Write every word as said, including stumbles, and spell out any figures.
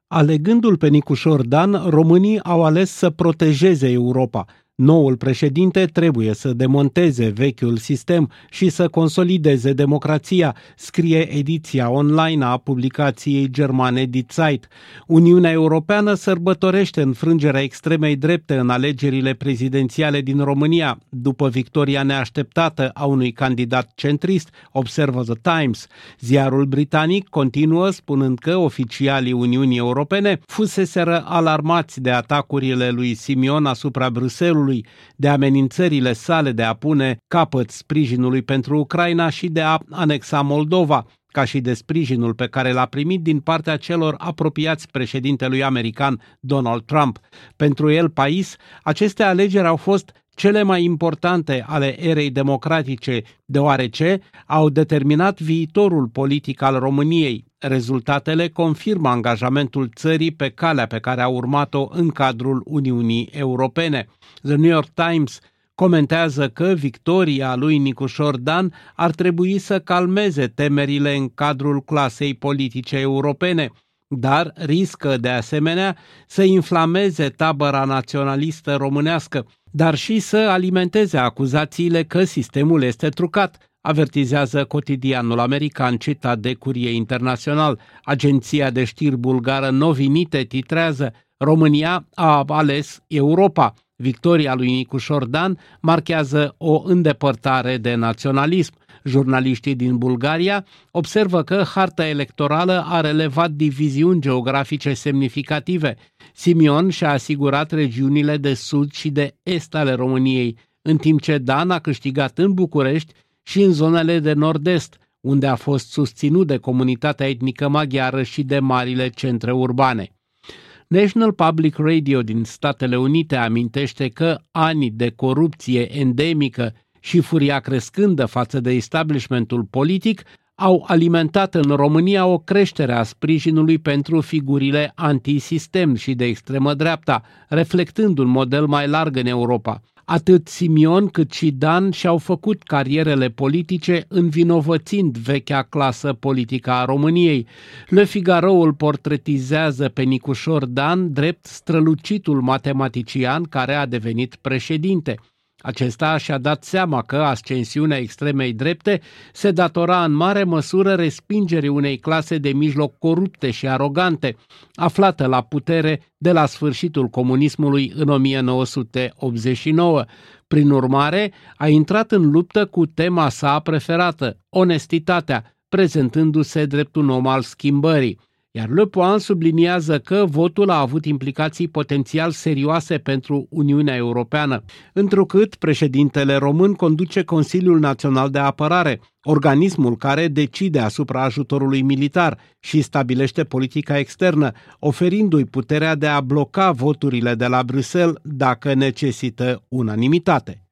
Alegându-l pe Nicușor Dan, românii au ales să protejeze Europa. Noul președinte trebuie să demonteze vechiul sistem și să consolideze democrația, scrie ediția online a publicației germane Die Zeit. Uniunea Europeană sărbătorește înfrângerea extremei drepte în alegerile prezidențiale din România, după victoria neașteptată a unui candidat centrist, observă The Times. Ziarul britanic continuă spunând că oficialii Uniunii Europene fuseseră alarmați de atacurile lui Simion asupra Bruxellesului, de amenințările sale de a pune capăt sprijinului pentru Ucraina și de a anexa Moldova, ca și de sprijinul pe care l-a primit din partea celor apropiați președintelui american Donald Trump. Pentru El País, aceste alegeri au fost cele mai importante ale erei democratice, deoarece au determinat viitorul politic al României. Rezultatele confirmă angajamentul țării pe calea pe care a urmat-o în cadrul Uniunii Europene. The New York Times comentează că victoria lui Nicușor Dan ar trebui să calmeze temerile în cadrul clasei politice europene, dar riscă de asemenea să inflameze tabăra naționalistă românească, dar și să alimenteze acuzațiile că sistemul este trucat, avertizează cotidianul american citat de Curie Internațional. Agenția de știri bulgară Novinite titrează: România a ales Europa. Victoria lui Nicușor Dan marchează o îndepărtare de naționalism. Jurnaliștii din Bulgaria observă că harta electorală a relevat diviziuni geografice semnificative. Simion și-a asigurat regiunile de sud și de est ale României, în timp ce Dan a câștigat în București și în zonele de nord-est, unde a fost susținut de comunitatea etnică maghiară și de marile centre urbane. National Public Radio din Statele Unite amintește că ani de corupție endemică și furia crescândă față de establishmentul politic au alimentat în România o creștere a sprijinului pentru figurile antisistem și de extremă dreapta, reflectând un model mai larg în Europa. Atât Simion cât și Dan și-au făcut carierele politice învinovățind vechea clasă politică a României. Le Figaro îl portretizează pe Nicușor Dan drept strălucitul matematician care a devenit președinte. Acesta și-a dat seama că ascensiunea extremei drepte se datora în mare măsură respingerii unei clase de mijloc corupte și arogante, aflată la putere de la sfârșitul comunismului în o mie nouă sute optzeci și nouă. Prin urmare, a intrat în luptă cu tema sa preferată, onestitatea, prezentându-se drept un om al schimbării. Iar Le Point subliniază că votul a avut implicații potențial serioase pentru Uniunea Europeană, întrucât președintele român conduce Consiliul Național de Apărare, organismul care decide asupra ajutorului militar și stabilește politica externă, oferindu-i puterea de a bloca voturile de la Bruxelles dacă necesită unanimitate.